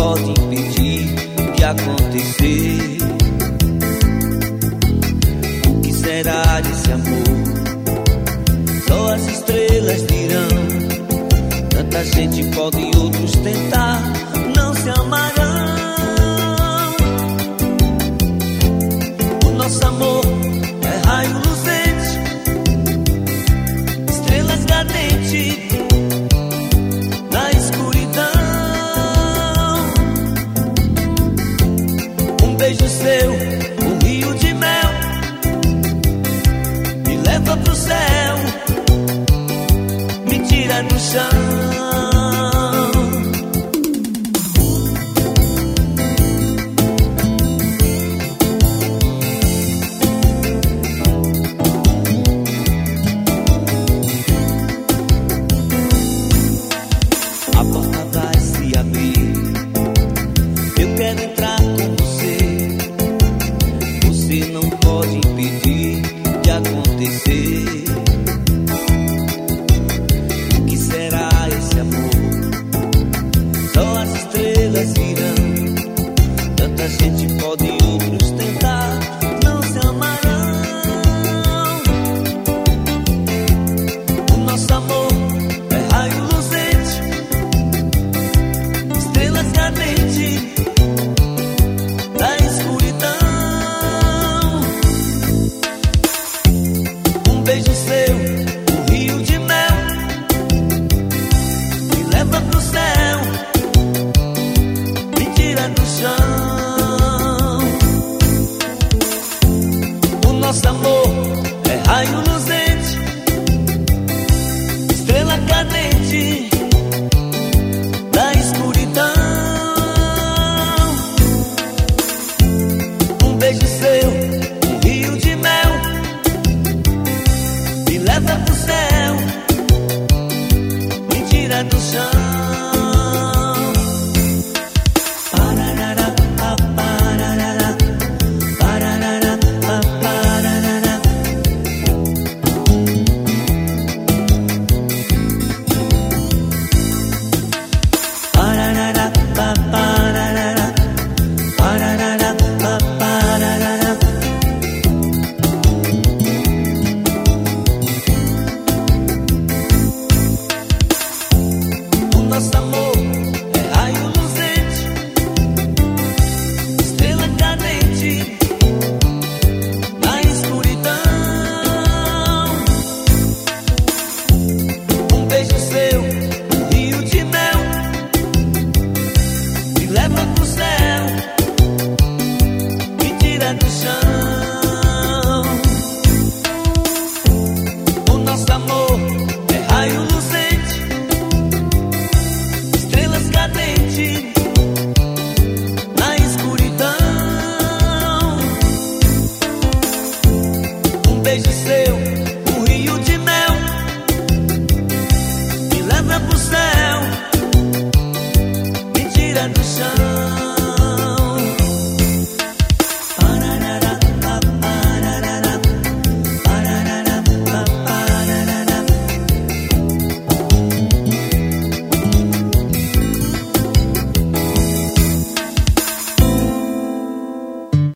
pode impedir de acontecer. O que será desse amor? Só as estrelas dirão. Tanta gente pode e outros tentar, não se amarão. O nosso amor é raio luzente, estrelas cadentes na escuridão. Um beijo seu, um rio de mel, me leva pro céu, me tira do chão. A porta vai se abrir, eu quero entrar com você. Você não pode impedir de acontecer. O que será esse amor? Só as estrelas virão. Tanta gente pode e outros tentar, não se amarão. O nosso amor é raio luzente, estrelas cadentes da escuridão. Um beijo seu, um rio de mel, me leva pro céu, me tira do chão. O nosso amor é raio luzente, estrela cadente da escuridão. Um beijo seu, um rio de mel, me leva pro céu, me tira do chão. Pararara, pa, pararara, pararara, pa, pararara. Pararara, pa, pararara, pararara, pa, pararara. O nosso amor